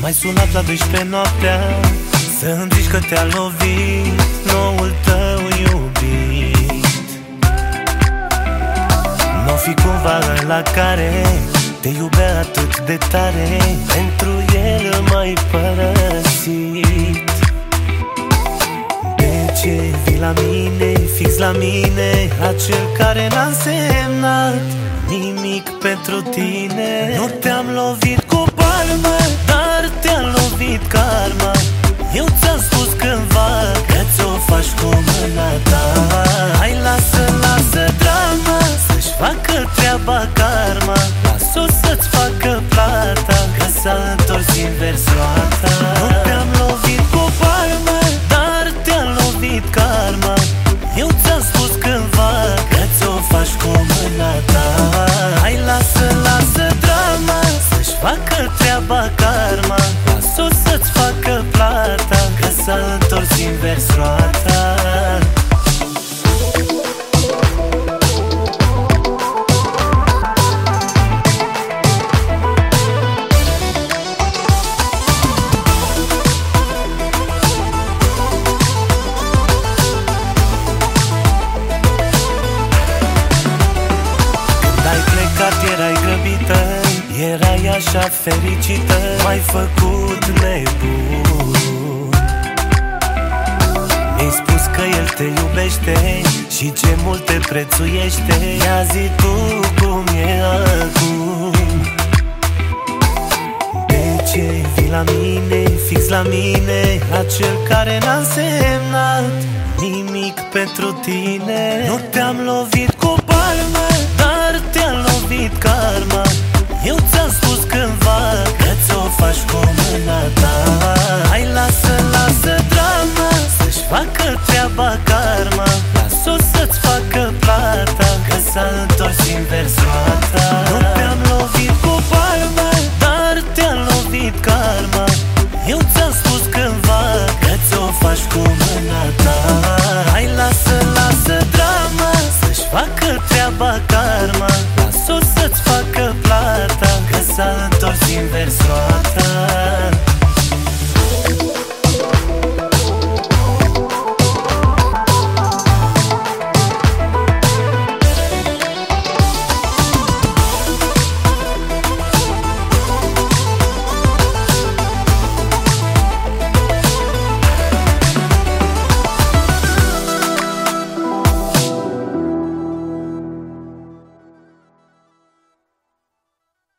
M-ai sunat la 12 noaptea să-mi zici că te-a lovit noul tău iubit. N-o fi cumva ăla care te iubea atât de tare, pentru el m-ai părăsit. De ce vii la mine, fix la mine, acel care n-a însemnat nimic pentru tine? Nu te-am lovit cu palmă, dar te-a lovit karma. Eu ți-am spus cândva că ți-o faci cu mâna ta. Hai, lasă drama să-și facă treaba karma. Las-o să-ți facă plata, că s-a întors invers roata. Nu te-am lovit cu palmă, dar te-a lovit karma. Eu ți-am spus cândva că ți-o faci cu mâna ta. Hai, lasă drama să-și facă treaba karma. Las-o să-ți facă plata, că s-a întors invers roata. Erai grăbită, erai așa fericită, m-ai făcut nebun. Mi-ai spus că el te iubește și ce mult te prețuiește. Ia zi tu cum e acum. De ce vii la mine, fix la mine, acel care n-a însemnat nimic pentru tine? Nu te-am lovit cu palmă, dar te-a lovit karma. Eu ți-am spus cândva că ți-o faci cu mâna ta.